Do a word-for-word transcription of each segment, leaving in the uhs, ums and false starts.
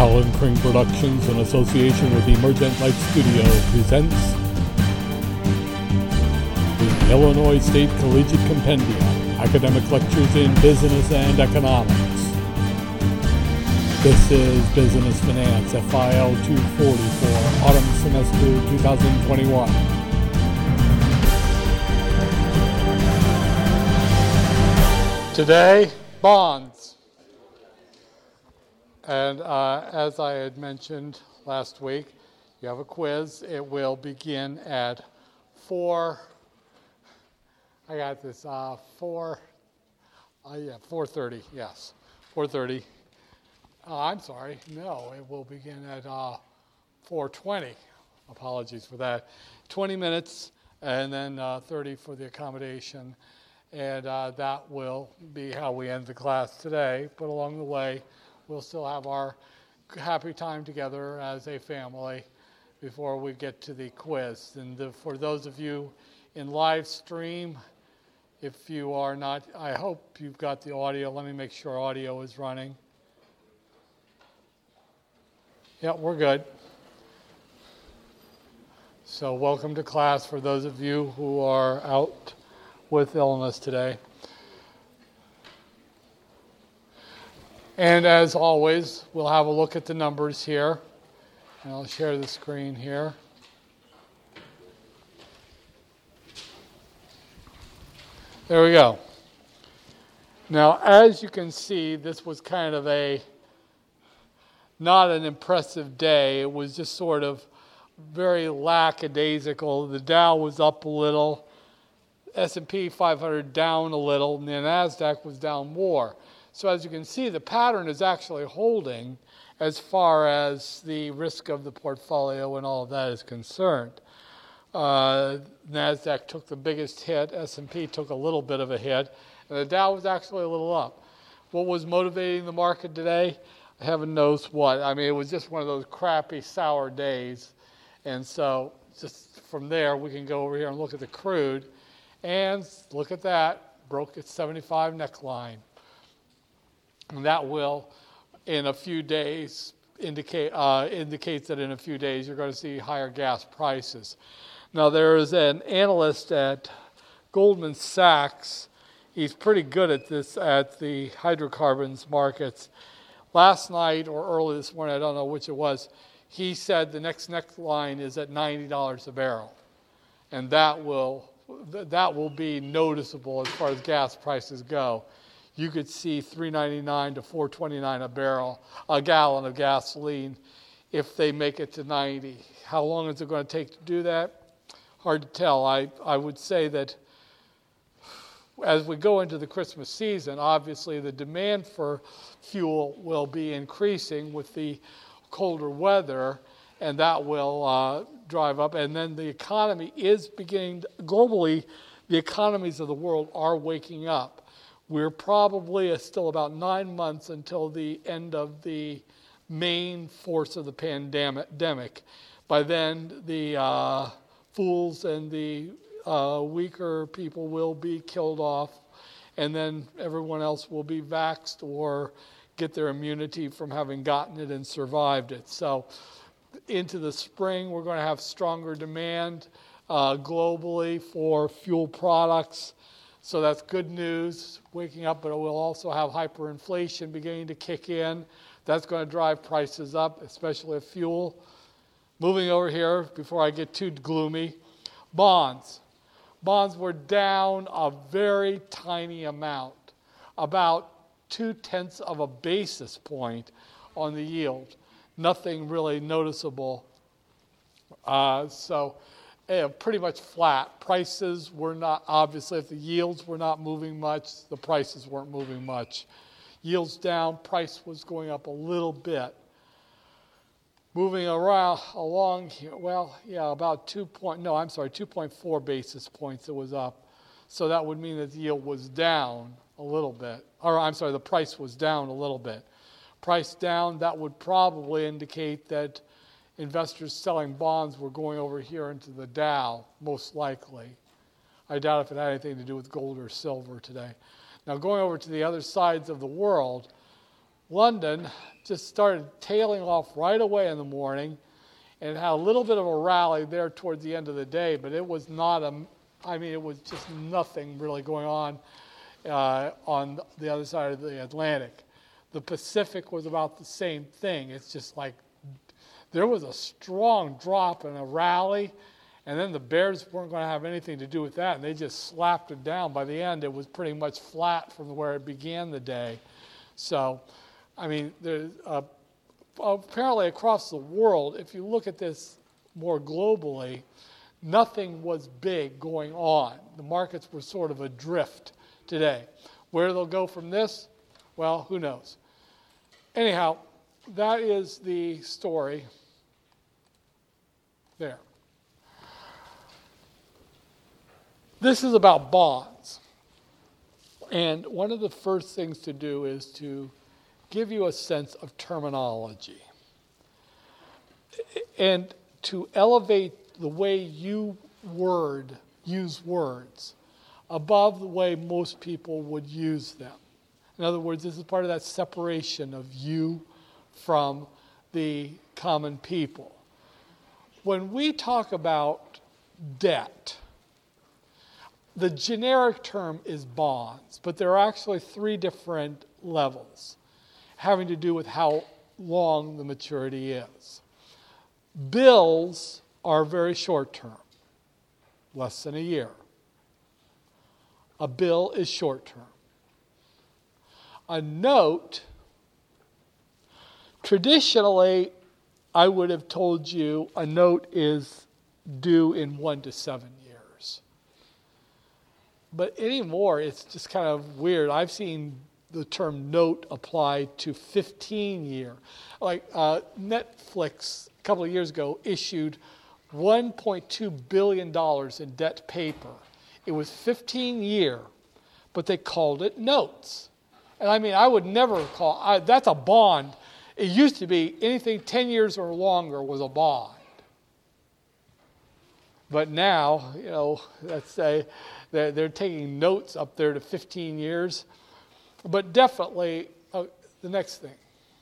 Alan Kring Productions, in association with Emergent Light Studio, presents the Illinois State Collegiate Compendium, Academic Lectures in Business and Economics. This is Business Finance, F I L two forty-four, Autumn Semester twenty twenty-one. Today, bonds. And uh, as I had mentioned last week, you have a quiz. It will begin at four. I got this. Uh, four. Uh, yeah, four thirty. Yes, four thirty. Uh, I'm sorry. No, it will begin at uh, four twenty. Apologies for that. twenty minutes, and then uh, thirty for the accommodation, and uh, that will be how we end the class today. But along the way, we'll still have our happy time together as a family before we get to the quiz. And the, for those of you in live stream, if you are not, I hope you've got the audio. Let me make sure audio is running. Yeah, we're good. So welcome to class for those of you who are out with illness today. And as always, we'll have a look at the numbers here. And I'll share the screen here. There we go. Now, as you can see, this was kind of a, not an impressive day. It was just sort of very lackadaisical. The Dow was up a little. S and P five hundred down a little. And the NASDAQ was down more. So as you can see, the pattern is actually holding as far as the risk of the portfolio and all of that is concerned. Uh, NASDAQ took the biggest hit. S and P took a little bit of a hit. And the Dow was actually a little up. What was motivating the market today? Heaven knows what. I mean, it was just one of those crappy, sour days. And so just from there, we can go over here and look at the crude. And look at that. Broke its seventy-five neckline. And that will, in a few days, indicate uh, indicates that in a few days you're going to see higher gas prices. Now, there is an analyst at Goldman Sachs. He's pretty good at this, at the hydrocarbons markets. Last night or early this morning, I don't know which it was, he said the next neckline is at ninety dollars a barrel. And that will, that will be noticeable as far as gas prices go. You could see three ninety-nine to four twenty-nine a barrel, a gallon of gasoline, if they make it to ninety. How long is it going to take to do that? Hard to tell. I, I would say that as we go into the Christmas season, obviously the demand for fuel will be increasing with the colder weather, and that will uh, drive up. And then the economy is beginning, to, globally, the economies of the world are waking up. We're probably still about nine months until the end of the main force of the pandemic. By then, the uh, fools and the uh, weaker people will be killed off, and then everyone else will be vaxxed or get their immunity from having gotten it and survived it. So into the spring, we're going to have stronger demand uh, globally for fuel products. So that's good news, waking up, but it will also have hyperinflation beginning to kick in. That's going to drive prices up, especially of fuel. Moving over here, before I get too gloomy, bonds. Bonds were down a very tiny amount, about two-tenths of a basis point on the yield. Nothing really noticeable. Uh, so... Yeah, pretty much flat. Prices were not, obviously, if the yields were not moving much, the prices weren't moving much. Yields down, price was going up a little bit. Moving around along here, well, yeah, about two point, no, I'm sorry, two point four basis points it was up. So that would mean that the yield was down a little bit. Or I'm sorry, the price was down a little bit. Price down, that would probably indicate that investors selling bonds were going over here into the Dow, most likely. I doubt if it had anything to do with gold or silver today. Now, going over to the other sides of the world, London just started tailing off right away in the morning, and had a little bit of a rally there towards the end of the day, but it was not a, I mean, it was just nothing really going on uh, on the other side of the Atlantic. The Pacific was about the same thing. It's just like there was a strong drop and a rally, and then the bears weren't going to have anything to do with that, and they just slapped it down. By the end, it was pretty much flat from where it began the day. So, I mean, there's uh, apparently across the world, if you look at this more globally, nothing was big going on. The markets were sort of adrift today. Where they'll go from this, well, who knows? Anyhow, that is the story there. This is about bonds. And one of the first things to do is to give you a sense of terminology and to elevate the way you word use words above the way most people would use them. In other words, this is part of that separation of you from the common people. When we talk about debt, the generic term is bonds, but there are actually three different levels having to do with how long the maturity is. Bills are very short term, less than a year. A bill is short term. A note, traditionally, I would have told you a note is due in one to seven years. But anymore, it's just kind of weird. I've seen the term note applied to fifteen year. Like uh, Netflix, a couple of years ago, issued one point two billion dollars in debt paper. It was fifteen year, but they called it notes. And I mean, I would never call, I, that's a bond. It used to be anything ten years or longer was a bond. But now, you know, let's say they're, they're taking notes up there to fifteen years. But definitely, uh, the next thing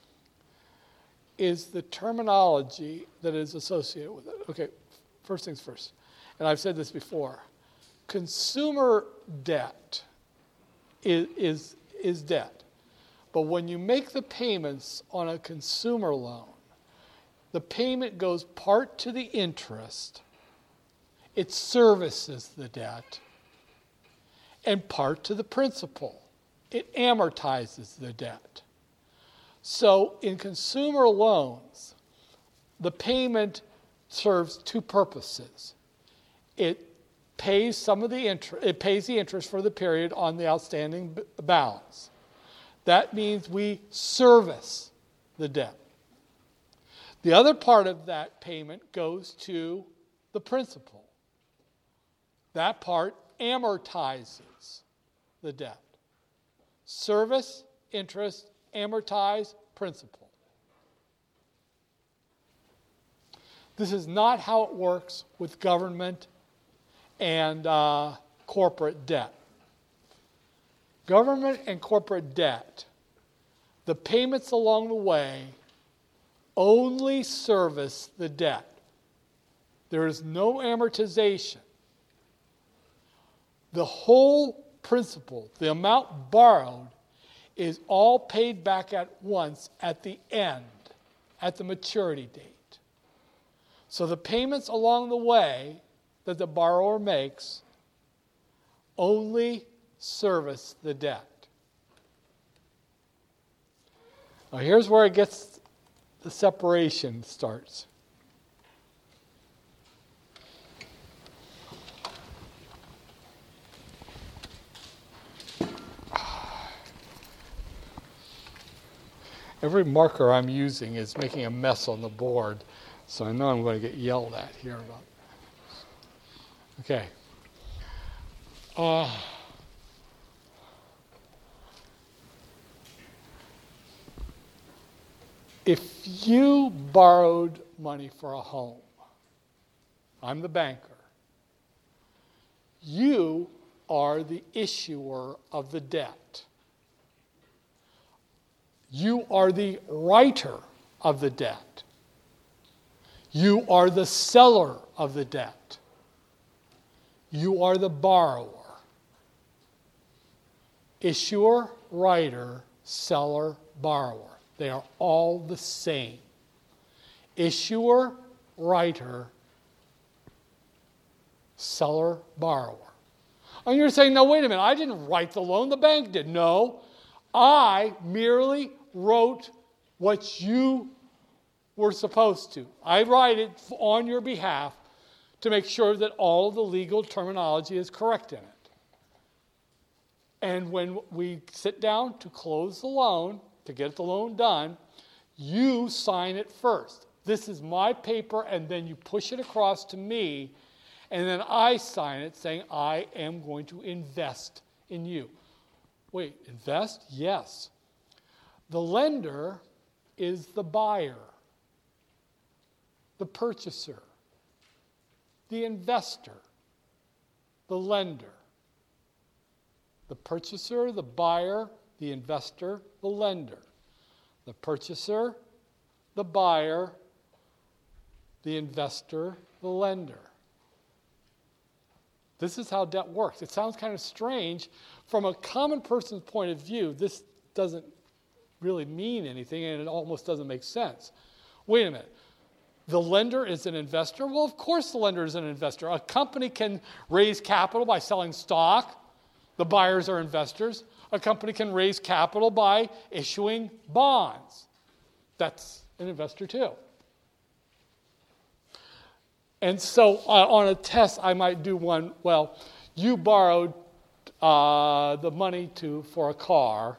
is the terminology that is associated with it. Okay, first things first. And I've said this before. Consumer debt is, is, is debt. But when you make the payments on a consumer loan, the payment goes part to the interest, it services the debt, and part to the principal. It amortizes the debt. So in consumer loans, the payment serves two purposes. It pays some of the interest, it pays the interest for the period on the outstanding b- balance. That means we service the debt. The other part of that payment goes to the principal. That part amortizes the debt. Service, interest, amortize, principal. This is not how it works with government and uh, corporate debt. Government and corporate debt, the payments along the way only service the debt. There is no amortization. The whole principal, the amount borrowed, is all paid back at once at the end, at the maturity date. So the payments along the way that the borrower makes only service the debt. Now here's where it gets, the separation starts. Every marker I'm using is making a mess on the board, so I know I'm going to get yelled at here about it. Okay. Uh, if you borrowed money for a home, I'm the banker, you are the issuer of the debt. You are the writer of the debt. You are the seller of the debt. You are the borrower. Issuer, writer, seller, borrower. They are all the same. Issuer, writer, seller, borrower. And you're saying, no, wait a minute, I didn't write the loan, the bank did. No, I merely wrote what you were supposed to. I write it on your behalf to make sure that all of the legal terminology is correct in it. And when we sit down to close the loan, to get the loan done, you sign it first. This is my paper, and then you push it across to me, and then I sign it saying, I am going to invest in you. Wait, invest? Yes. The lender is the buyer, the purchaser, the investor, the lender. The purchaser, the buyer, the investor, the lender. The purchaser, the buyer, the investor, the lender. This is how debt works. It sounds kind of strange. From a common person's point of view, this doesn't really mean anything, and it almost doesn't make sense. Wait a minute. The lender is an investor? Well, of course the lender is an investor. A company can raise capital by selling stock. The buyers are investors. A company can raise capital by issuing bonds. That's an investor too. And so uh, on a test, I might do one, well, you borrowed uh, the money to for a car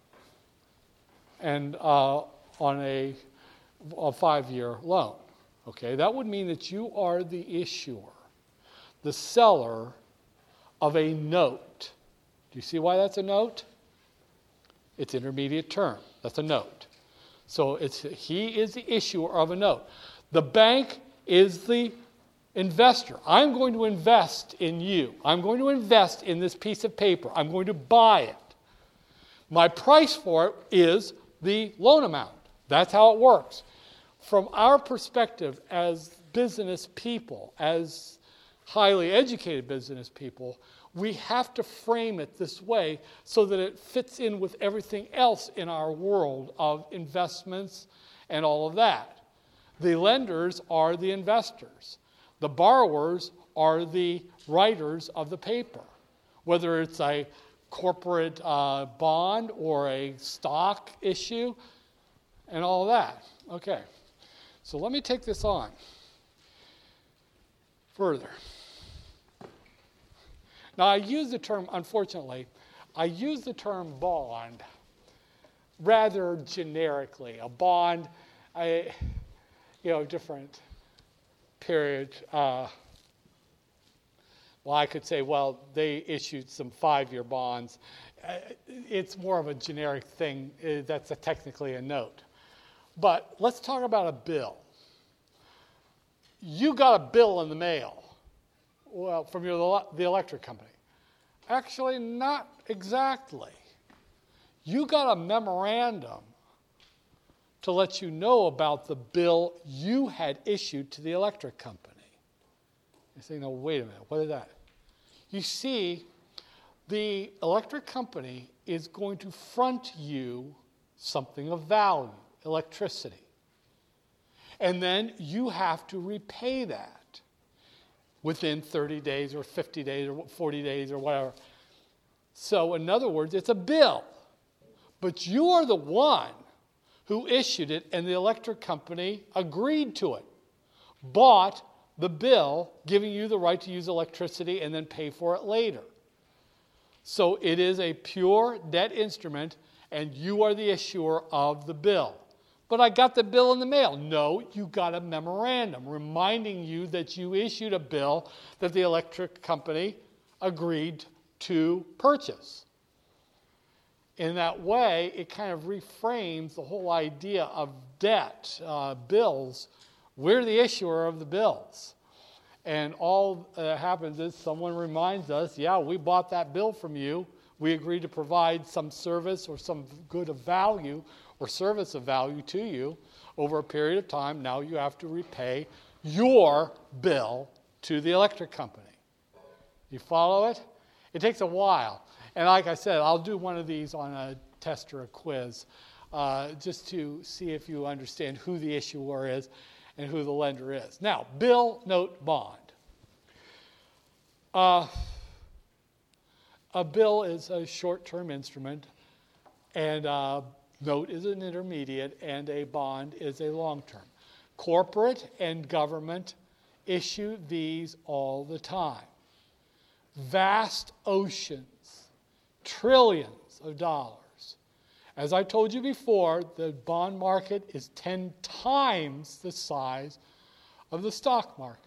and uh, on a, a five-year loan. Okay, that would mean that you are the issuer, the seller of a note. Do you see why that's a note? It's intermediate term. That's a note. So it's he is the issuer of a note. The bank is the investor. I'm going to invest in you. I'm going to invest in this piece of paper. I'm going to buy it. My price for it is the loan amount. That's how it works. From our perspective as business people, as highly educated business people, we have to frame it this way so that it fits in with everything else in our world of investments and all of that. The lenders are the investors. The borrowers are the writers of the paper, whether it's a corporate uh, bond or a stock issue and all of that. Okay, so let me take this on further. Now, I use the term, unfortunately, I use the term bond rather generically. A bond, I, you know, different period. Uh, well, I could say, well, they issued some five-year bonds. Uh, it's more of a generic thing. Uh, that's a, technically a note. But let's talk about a bill. You got a bill in the mail, well, from your the electric company. Actually, not exactly. You got a memorandum to let you know about the bill you had issued to the electric company. You say, no, wait a minute, what is that? You see, the electric company is going to front you something of value, electricity. And then you have to repay that within thirty days or fifty days or forty days or whatever. So in other words, it's a bill. But you are the one who issued it, and the electric company agreed to it, bought the bill, giving you the right to use electricity and then pay for it later. So it is a pure debt instrument, and you are the issuer of the bill. But I got the bill in the mail. No, you got a memorandum reminding you that you issued a bill that the electric company agreed to purchase. In that way, it kind of reframes the whole idea of debt, uh, bills. We're the issuer of the bills. And all that happens is someone reminds us, yeah, we bought that bill from you. We agree to provide some service or some good of value or service of value to you over a period of time. Now you have to repay your bill to the electric company. You follow it? It takes a while. And like I said, I'll do one of these on a test or a quiz uh, just to see if you understand who the issuer is and who the lender is. Now, bill, note, bond. Uh, a bill is a short-term instrument, and a note is an intermediate, and a bond is a long-term. Corporate and government issue these all the time. Vast oceans, trillions of dollars. As I told you before, the bond market is ten times the size of the stock market.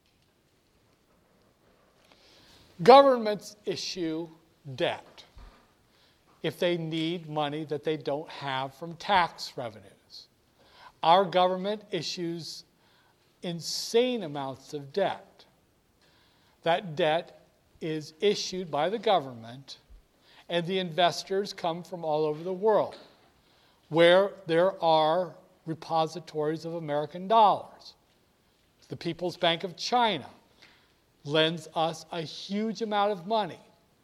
Governments issue debt if they need money that they don't have from tax revenues. Our government issues insane amounts of debt. That debt is issued by the government, and the investors come from all over the world, where there are repositories of American dollars. The People's Bank of China lends us a huge amount of money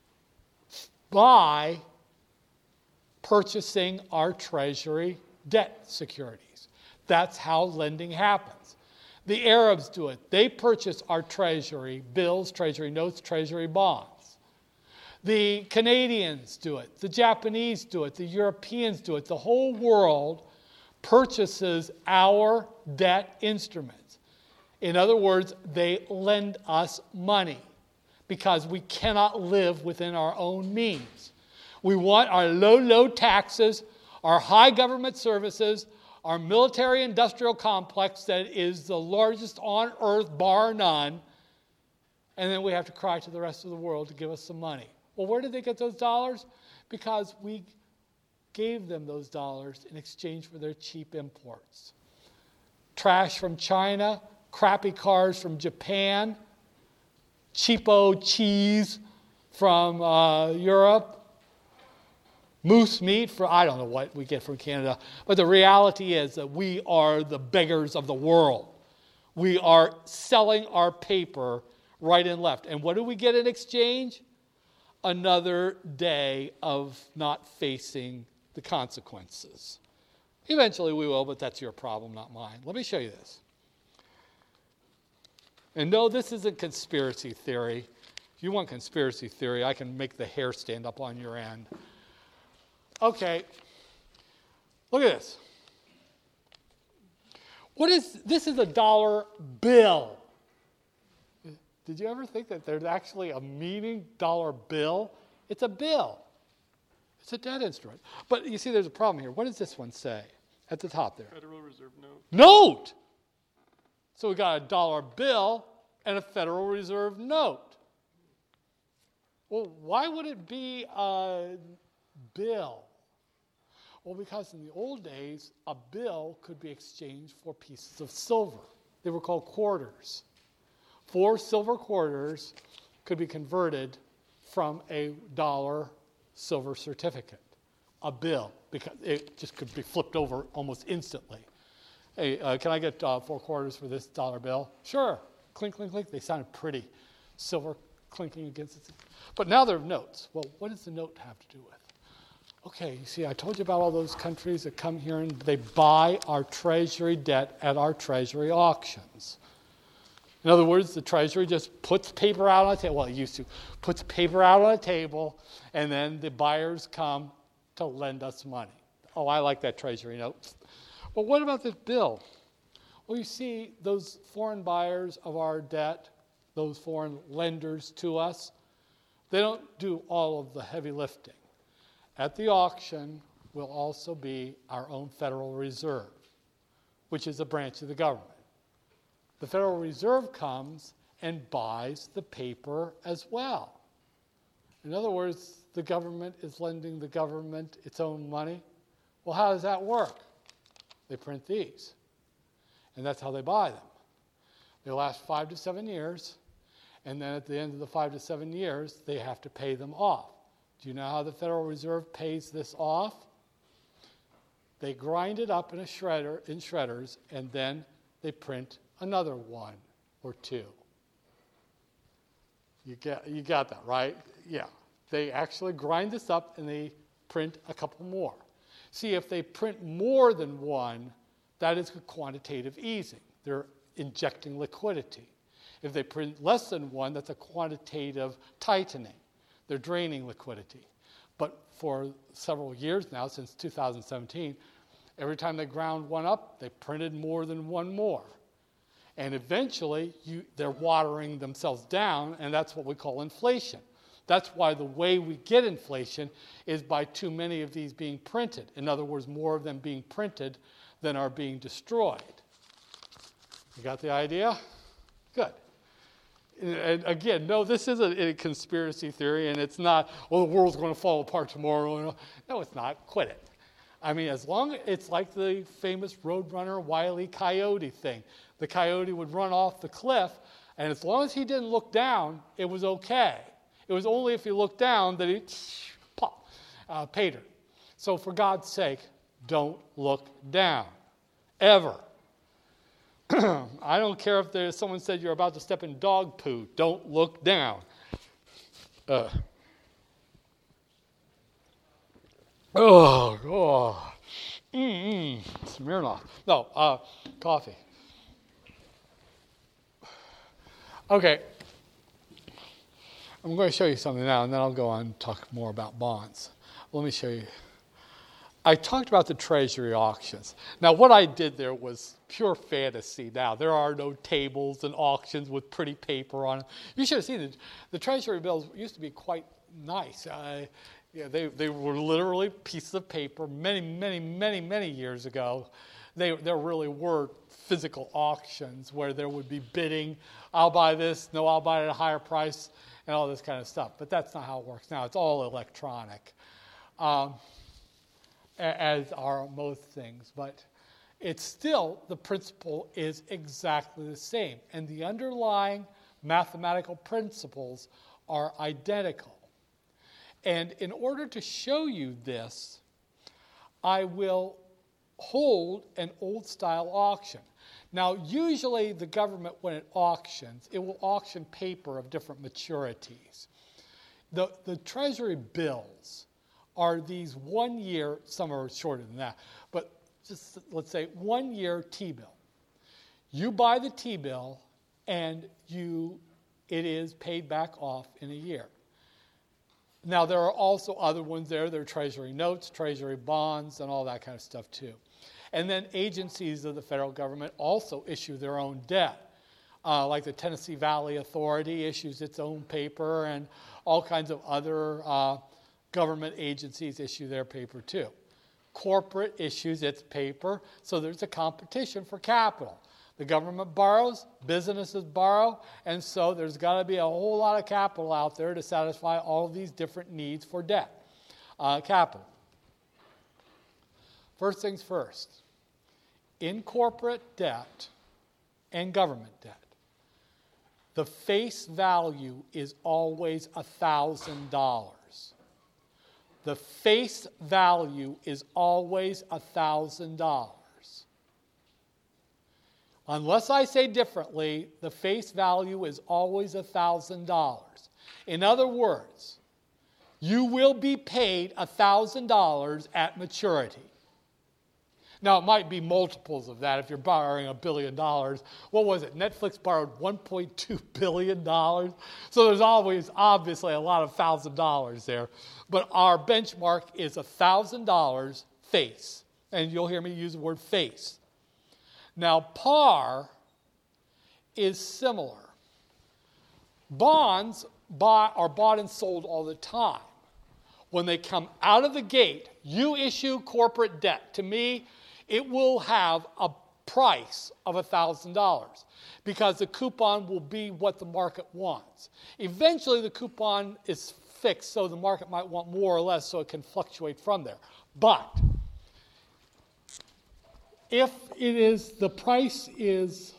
by purchasing our Treasury debt securities. That's how lending happens. The Arabs do it. They purchase our Treasury bills, Treasury notes, Treasury bonds. The Canadians do it. The Japanese do it. The Europeans do it. The whole world purchases our debt instruments. In other words, they lend us money because we cannot live within our own means. We want our low, low taxes, our high government services, our military-industrial complex that is the largest on earth, bar none, and then we have to cry to the rest of the world to give us some money. Well, where did they get those dollars? Because we gave them those dollars in exchange for their cheap imports. Trash from China, crappy cars from Japan, cheapo cheese from uh, Europe, moose meat for, I don't know what we get from Canada. But the reality is that we are the beggars of the world. We are selling our paper right and left. And what do we get in exchange? Another day of not facing the consequences. Eventually we will, but that's your problem, not mine. Let me show you this. And no, this isn't conspiracy theory. If you want conspiracy theory, I can make the hair stand up on your end. Okay, look at this. What is, this is a dollar bill. Did you ever think that there's actually a meaning dollar bill? It's a bill. It's a debt instrument. But you see, there's a problem here. What does this one say at the top there? Federal Reserve note. Note! So we got a dollar bill and a Federal Reserve note. Well, why would it be a bill? Well, because in the old days, a bill could be exchanged for pieces of silver. They were called quarters. Four silver quarters could be converted from a dollar silver certificate, a bill, because it just could be flipped over almost instantly. Hey, uh, can I get uh, four quarters for this dollar bill? Sure. Clink, clink, clink. They sounded pretty. Silver clinking against it. But now they're notes. Well, what does the note have to do with? Okay, you see, I told you about all those countries that come here and they buy our Treasury debt at our Treasury auctions. In other words, the Treasury just puts paper out on a table. Well, it used to. Puts paper out on a table, and then the buyers come to lend us money. Oh, I like that Treasury note. But what about this bill? Well, you see, those foreign buyers of our debt, those foreign lenders to us, they don't do all of the heavy lifting. At the auction will also be our own Federal Reserve, which is a branch of the government. The Federal Reserve comes and buys the paper as well. In other words, the government is lending the government its own money. Well, how does that work? They print these, and that's how they buy them. They last five to seven years, and then at the end of the five to seven years, they have to pay them off. Do you know how the Federal Reserve pays this off? They grind it up in a shredder, in shredders, and then they print another one or two. You get, you got that, right? Yeah. They actually grind this up and they print a couple more. See, if they print more than one, that is a quantitative easing. They're injecting liquidity. If they print less than one, that's a quantitative tightening. They're draining liquidity. But for several years now, since two thousand seventeen, every time they ground one up, they printed more than one more. And eventually, you, they're watering themselves down, and that's what we call inflation. That's why the way we get inflation is by too many of these being printed. In other words, more of them being printed than are being destroyed. You got the idea? Good. And again, no, this isn't a conspiracy theory, and it's not, well, the world's going to fall apart tomorrow. No, it's not. Quit it. I mean, as long as it's like the famous Roadrunner Wile E. Coyote thing. The coyote would run off the cliff, and as long as he didn't look down, it was okay. It was only if he looked down that he pop, uh, paid her. So for God's sake, don't look down, ever. I don't care if there's someone said you're about to step in dog poo. Don't look down. Uh. Oh, oh. Mm-mm. Smirnoff. No, uh, coffee. Okay. I'm going to show you something now, and then I'll go on and talk more about bonds. Let me show you. I talked about the Treasury auctions. Now, what I did there was pure fantasy. Now, there are no tables and auctions with pretty paper on them. You should have seen it. The Treasury bills used to be quite nice. Uh, yeah, they, they were literally pieces of paper many, many, many, many years ago. They, there really were physical auctions where there would be bidding. I'll buy this. No, I'll buy it at a higher price, and all this kind of stuff. But that's not how it works now. It's all electronic. Um, as are most things, but it's still, the principle is exactly the same. And the underlying mathematical principles are identical. And in order to show you this, I will hold an old-style auction. Now, usually the government, when it auctions, it will auction paper of different maturities. The, the Treasury bills are these one-year, some are shorter than that, but just let's say one-year T-bill. You buy the T-bill, and you, it is paid back off in a year. Now, there are also other ones there. There are Treasury notes, Treasury bonds, and all that kind of stuff too. And then agencies of the federal government also issue their own debt. Uh, like the Tennessee Valley Authority issues its own paper, and all kinds of other uh, government agencies issue their paper too. Corporate issues its paper, so there's a competition for capital. The government borrows, businesses borrow, and so there's got to be a whole lot of capital out there to satisfy all of these different needs for debt, uh, capital. First things first, in corporate debt and government debt, the face value is always one thousand dollars. The face value is always one thousand dollars. Unless I say differently, the face value is always one thousand dollars. In other words, you will be paid one thousand dollars at maturity. Now, it might be multiples of that if you're borrowing a billion dollars. What was it? Netflix borrowed one point two billion dollars. So there's always, obviously, a lot of thousand dollars there. But our benchmark is one thousand dollars face. And you'll hear me use the word face. Now, par is similar. Bonds buy, are bought and sold all the time. When they come out of the gate, you issue corporate debt. To me, it will have a price of one thousand dollars because the coupon will be what the market wants. Eventually, the coupon is fixed, so the market might want more or less, so it can fluctuate from there. But if it is, the price is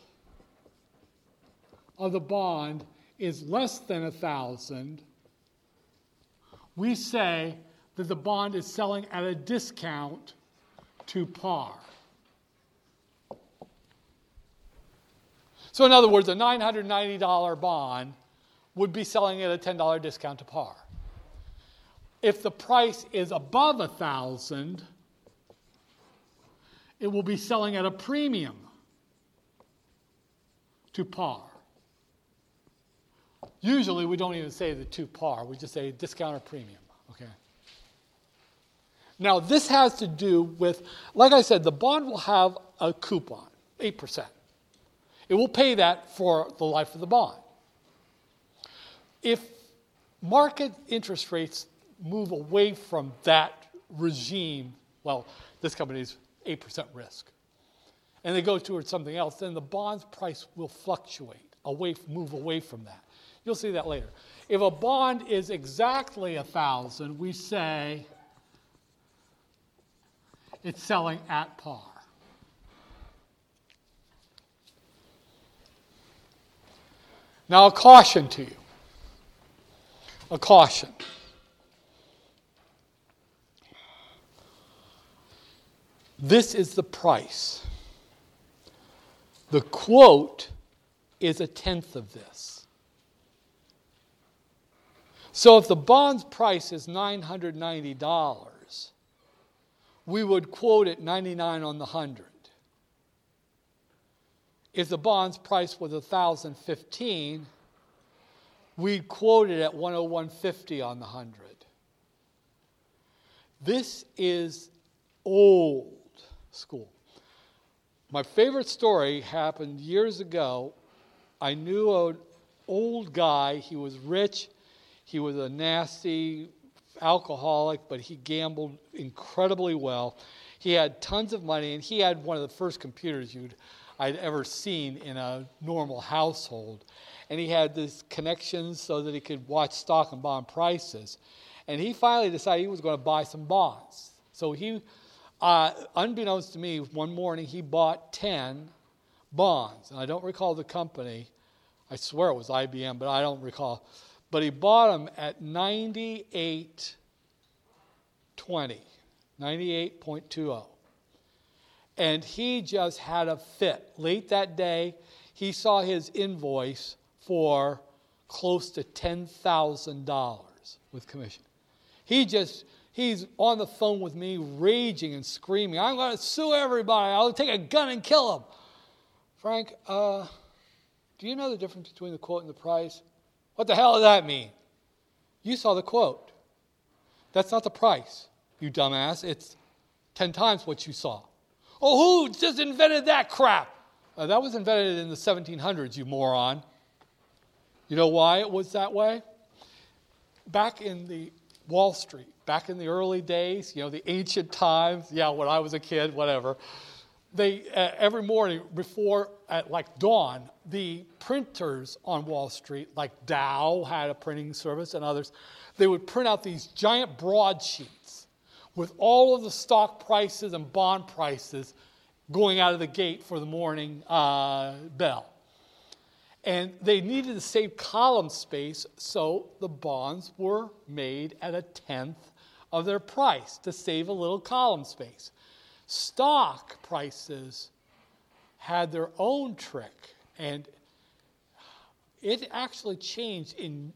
of the bond is less than one thousand dollars, we say that the bond is selling at a discount to par. So in other words, a nine hundred ninety dollars bond would be selling at a ten dollars discount to par. If the price is above one thousand dollars, it will be selling at a premium to par. Usually we don't even say the to par, we just say discount or premium, okay? Now this has to do with, like I said, the bond will have a coupon, eight percent. It will pay that for the life of the bond. If market interest rates move away from that regime, well, this company's eight percent risk, and they go towards something else, then the bond's price will fluctuate, away, move away from that. You'll see that later. If a bond is exactly one thousand, we say it's selling at par. Now, a caution to you. A caution. This is the price. The quote is a tenth of this. So if the bond's price is nine hundred ninety dollars, we would quote it ninety-nine on the hundred. If the bond's price was one thousand fifteen, we'd quote it at one oh one fifty on the hundred. This is old school. My favorite story happened years ago. I knew an old guy. He was rich. He was a nasty alcoholic, but he gambled incredibly well. He had tons of money, and he had one of the first computers you'd I'd ever seen in a normal household. And he had these connections so that he could watch stock and bond prices. And he finally decided he was going to buy some bonds. So he, uh, unbeknownst to me, one morning he bought ten bonds. And I don't recall the company. I swear it was I B M, but I don't recall. But he bought them at ninety-eight twenty, ninety-eight point two oh. And he just had a fit. Late that day, he saw his invoice for close to ten thousand dollars with commission. He just, he's on the phone with me, raging and screaming, I'm going to sue everybody. I'll take a gun and kill them. Frank, uh, do you know the difference between the quote and the price? What the hell does that mean? You saw the quote. That's not the price, you dumbass. It's ten times what you saw. Oh, who just invented that crap? Uh, that was invented in the seventeen hundreds, you moron. You know why it was that way? Back in the Wall Street, back in the early days, you know, the ancient times, yeah, when I was a kid, whatever, they uh, every morning before, at like dawn, the printers on Wall Street, like Dow had a printing service and others, they would print out these giant broadsheets with all of the stock prices and bond prices going out of the gate for the morning uh, bell. And they needed to save column space, so the bonds were made at a tenth of their price to save a little column space. Stock prices had their own trick, and it actually changed in,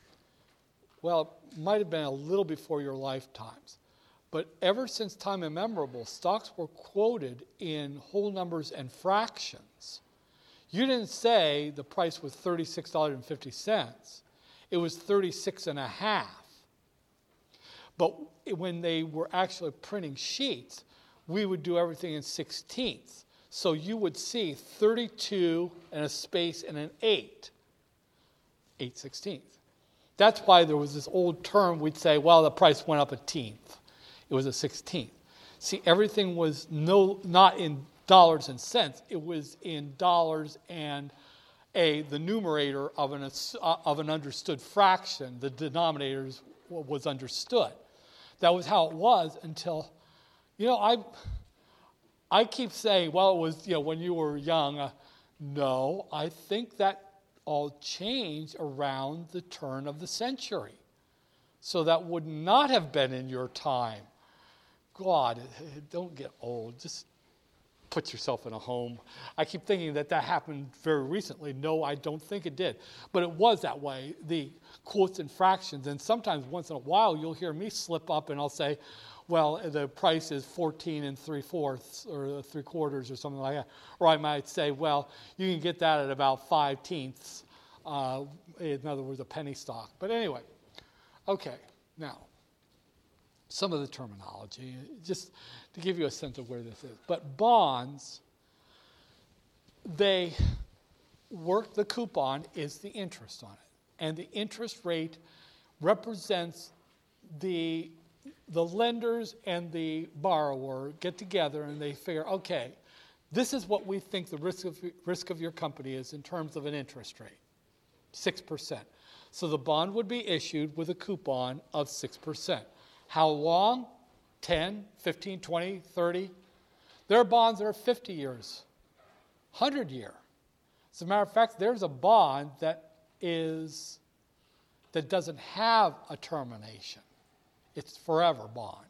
well, it might have been a little before your lifetimes. But ever since time immemorable, stocks were quoted in whole numbers and fractions. You didn't say the price was thirty-six dollars and fifty cents. It was thirty-six and a half. But when they were actually printing sheets, we would do everything in sixteenths. So you would see thirty-two and a space and an eight. eight sixteenths. That's why there was this old term we'd say, well, the price went up a tenth. It was a sixteenth. See, everything was no not in dollars and cents. It was in dollars and a the numerator of an uh, of an understood fraction. The denominator was understood. That was how it was until, you know, I I keep saying, well, it was, you know, when you were young. Uh, no, I think that all changed around the turn of the century. So that would not have been in your time. God, don't get old. Just put yourself in a home. I keep thinking that that happened very recently. No, I don't think it did. But it was that way, the quotes and fractions. And sometimes once in a while you'll hear me slip up and I'll say, well, the price is fourteen and three-fourths or three quarters or something like that. Or I might say, well, you can get that at about five-tenths. Uh, in other words, a penny stock. But anyway, okay, now, some of the terminology, just to give you a sense of where this is. But bonds, they work, the coupon is the interest on it. And the interest rate represents the, the lenders and the borrower get together and they figure, okay, this is what we think the risk of, risk of your company is in terms of an interest rate, six percent. So the bond would be issued with a coupon of six percent. How long? ten, fifteen, twenty, thirty. There are bonds that are fifty years, one hundred year. As a matter of fact, there's a bond that is that doesn't have a termination. It's forever bond.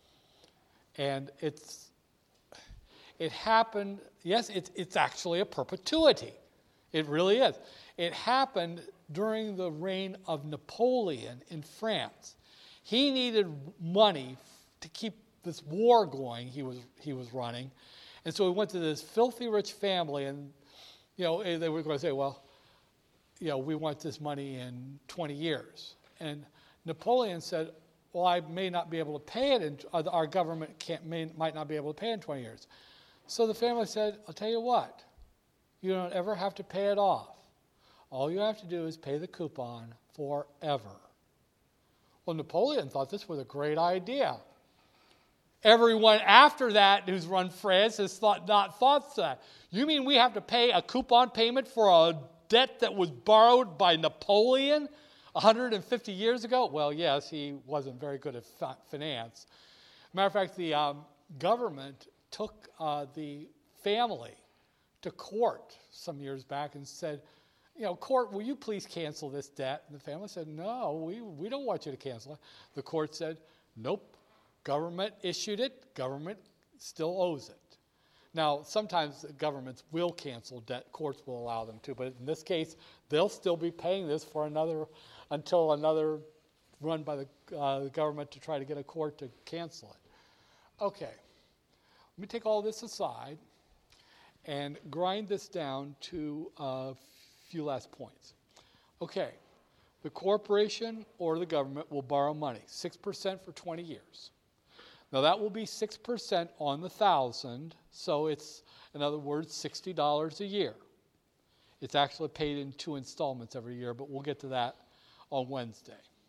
And it's it happened, yes, it's it's actually a perpetuity. It really is. It happened during the reign of Napoleon in France. He needed money to keep this war going he was he was running. And so he went to this filthy rich family and, you know, they were going to say, well, you know, we want this money in twenty years. And Napoleon said, well, I may not be able to pay it, in, our government can't, may, might not be able to pay in twenty years. So the family said, I'll tell you what, you don't ever have to pay it off. All you have to do is pay the coupon forever. Well, Napoleon thought this was a great idea. Everyone after that who's run France has thought, not thought that. You mean we have to pay a coupon payment for a debt that was borrowed by Napoleon one hundred fifty years ago? Well, yes, he wasn't very good at fi- finance. Matter of fact, the um, government took uh, the family to court some years back and said, you know, court, will you please cancel this debt? And the family said, no, we, we don't want you to cancel it. The court said, nope, government issued it, government still owes it. Now, sometimes governments will cancel debt, courts will allow them to, but in this case, they'll still be paying this for another, until another run by the, uh, the government to try to get a court to cancel it. Okay, let me take all this aside and grind this down to a few last points. Okay, the corporation or the government will borrow money, six percent for twenty years. Now that will be six percent on the thousand, so it's, in other words, sixty dollars a year. It's actually paid in two installments every year, but we'll get to that on Wednesday.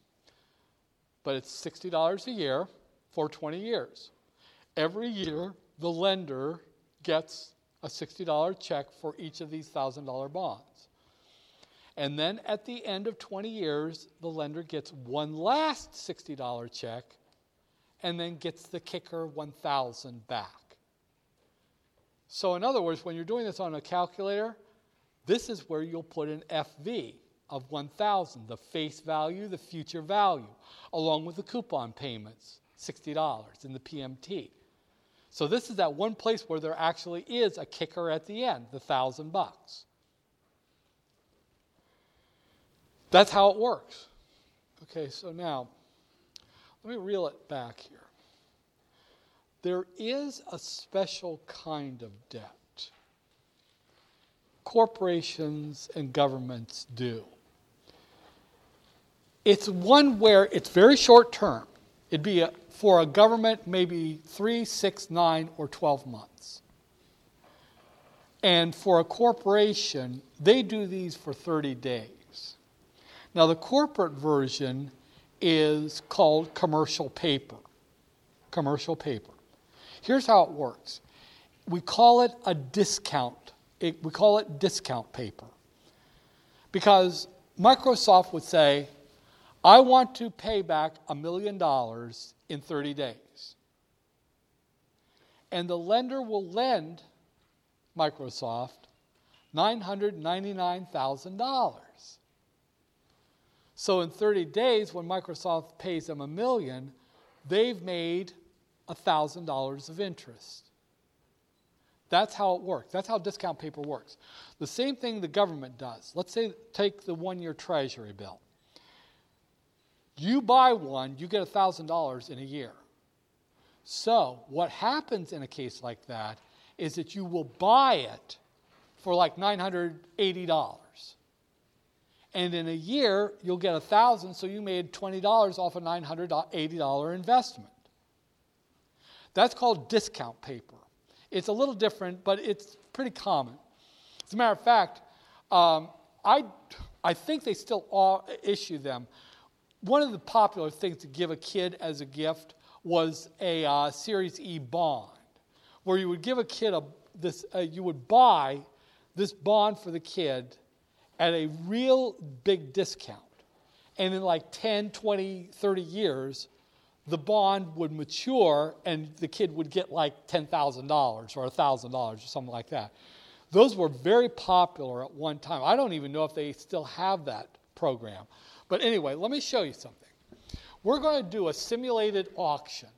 But it's sixty dollars a year for twenty years. Every year, the lender gets a sixty dollars check for each of these one thousand dollars bonds. And then at the end of twenty years, the lender gets one last sixty dollars check and then gets the kicker one thousand dollars back. So in other words, when you're doing this on a calculator, this is where you'll put an F V of one thousand, the face value, the future value, along with the coupon payments, sixty dollars in the P M T. So this is that one place where there actually is a kicker at the end, the thousand bucks. That's how it works. Okay, so now, let me reel it back here. There is a special kind of debt corporations and governments do. It's one where it's very short term. It'd be a, for a government maybe three, six, nine, or twelve months. And for a corporation, they do these for thirty days. Now, the corporate version is called commercial paper. Commercial paper. Here's how it works. We call it a discount. It, we call it discount paper. Because Microsoft would say, I want to pay back a million dollars in thirty days. And the lender will lend Microsoft nine hundred ninety-nine thousand dollars. So in thirty days, when Microsoft pays them a million, they've made one thousand dollars of interest. That's how it works. That's how discount paper works. The same thing the government does. Let's say, take the one-year Treasury bill. You buy one, you get one thousand dollars in a year. So what happens in a case like that is that you will buy it for like nine hundred eighty dollars. And in a year, you'll get one thousand dollars, so you made twenty dollars off a nine hundred eighty dollars investment. That's called discount paper. It's a little different, but it's pretty common. As a matter of fact, um, I, I think they still all issue them. One of the popular things to give a kid as a gift was a uh, Series E bond, where you would give a kid a this uh, you would buy this bond for the kid at a real big discount. And in like ten, twenty, thirty years, the bond would mature and the kid would get like ten thousand dollars or one thousand dollars or something like that. Those were very popular at one time. I don't even know if they still have that program. But anyway, let me show you something. We're going to do a simulated auction.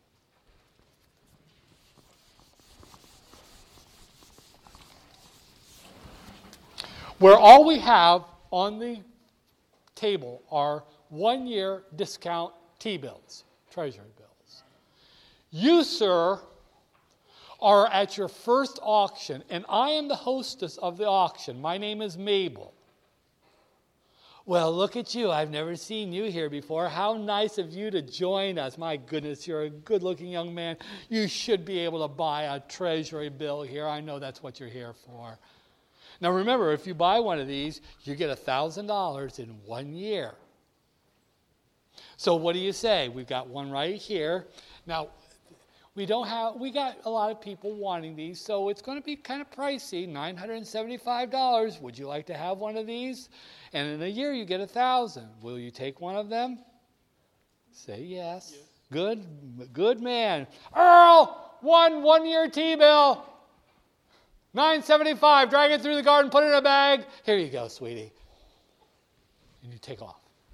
Where all we have on the table are one-year discount T-bills, Treasury bills. You, sir, are at your first auction, and I am the hostess of the auction. My name is Mabel. Well, look at you. I've never seen you here before. How nice of you to join us. My goodness, you're a good-looking young man. You should be able to buy a Treasury bill here. I know that's what you're here for. Now remember, if you buy one of these, you get one thousand dollars in one year. So what do you say? We've got one right here. Now, we don't have, we got a lot of people wanting these, so it's going to be kind of pricey, nine hundred seventy-five dollars. Would you like to have one of these? And in a year, you get one thousand dollars. Will you take one of them? Say yes. yes. Good, good man. Earl, one one-year T-bill. nine seventy-five, drag it through the garden, put it in a bag. Here you go, sweetie. And you take off.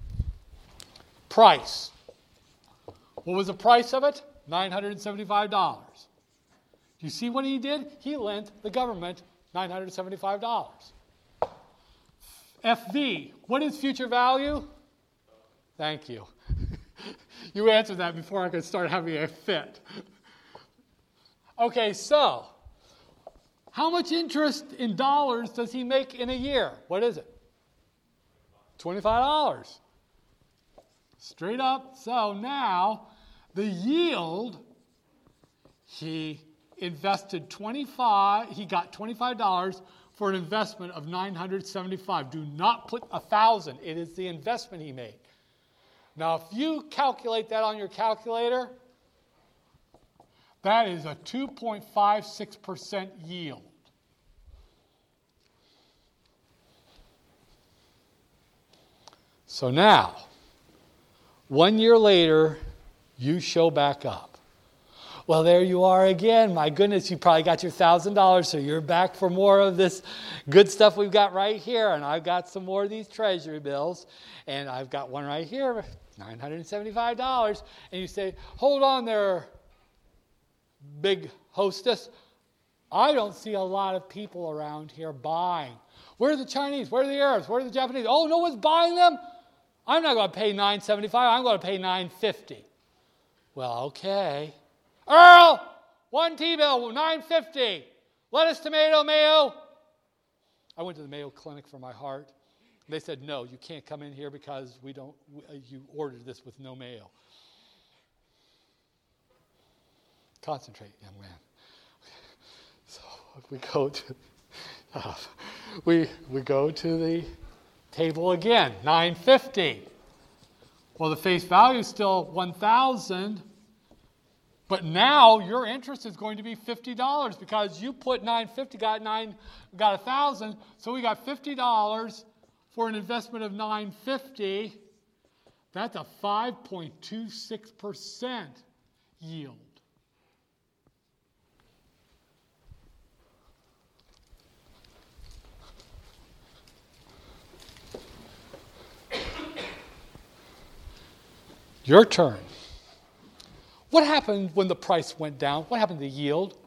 Price. What was the price of it? nine hundred seventy-five dollars. You see what he did? He lent the government nine hundred seventy-five dollars. F V, what is future value? Thank you. You answered that before I could start having a fit. Okay, so how much interest in dollars does he make in a year? What is it? twenty-five dollars. Straight up. So now, the yield, he invested twenty-five, he got twenty-five dollars for an investment of nine hundred seventy-five. Do not put one thousand. It is the investment he made. Now, if you calculate that on your calculator, that is a two point five six percent yield. So now, one year later, you show back up. Well, there you are again. My goodness, you probably got your one thousand dollars, so you're back for more of this good stuff we've got right here. And I've got some more of these Treasury bills, and I've got one right here, nine hundred seventy-five dollars. And you say, hold on there, big hostess. I don't see a lot of people around here buying. Where are the Chinese? Where are the Arabs? Where are the Japanese? Oh, no one's buying them? I'm not going to pay nine seventy-five. I'm going to pay nine fifty. Well, okay. Earl, one T-bill, nine fifty. Lettuce, tomato, mayo. I went to the Mayo Clinic for my heart. They said, no, you can't come in here because we don't. We, uh, you ordered this with no mayo. Concentrate, young man. So we go to uh, we we go to the table again, nine fifty. Well, the face value is still one thousand. But now your interest is going to be fifty dollars because you put nine fifty, got nine, got a thousand, so we got fifty dollars for an investment of nine fifty. That's a five point two six percent yield. Your turn. What happened when the price went down? What happened to yield?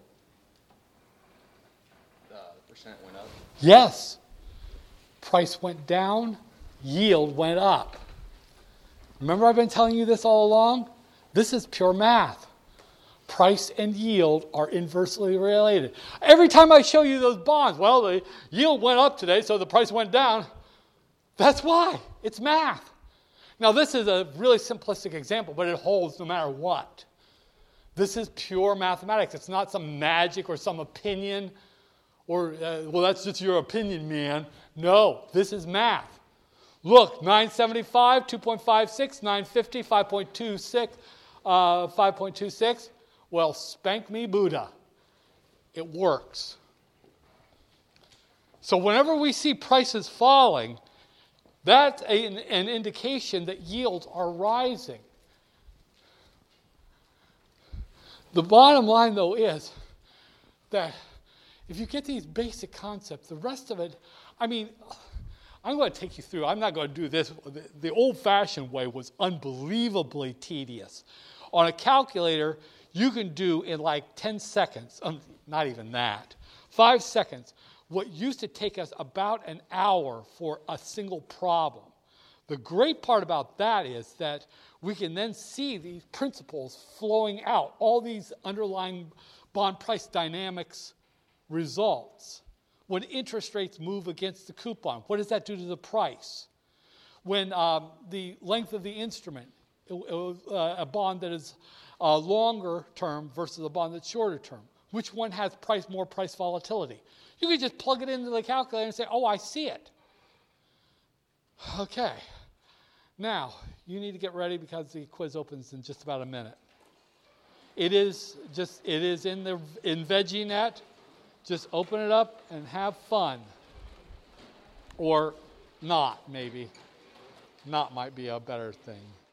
The percent went up. Yes. Price went down, yield went up. Remember I've been telling you this all along? This is pure math. Price and yield are inversely related. Every time I show you those bonds, well, the yield went up today, so the price went down. That's why. It's math. Now, this is a really simplistic example, but it holds no matter what. This is pure mathematics. It's not some magic or some opinion or, uh, well, that's just your opinion, man. No, this is math. Look, nine seventy-five, two point five six, nine fifty, five point two six, uh, five point two six. Well, spank me Buddha. It works. So whenever we see prices falling, that's an, an indication that yields are rising. The bottom line, though, is that if you get these basic concepts, the rest of it, I mean, I'm going to take you through. I'm not going to do this. The, the old-fashioned way was unbelievably tedious. On a calculator, you can do in like ten seconds, um, not even that, five seconds, what used to take us about an hour for a single problem. The great part about that is that we can then see these principles flowing out, all these underlying bond price dynamics results. When interest rates move against the coupon, what does that do to the price? When um, the length of the instrument, it, it, uh, a bond that is uh, longer term versus a bond that's shorter term, which one has price more price volatility? You can just plug it into the calculator and say, oh, I see it. Okay. Now, you need to get ready because the quiz opens in just about a minute. It is just it is in the in VeggieNet. Just open it up and have fun. Or not, maybe. Not might be a better thing.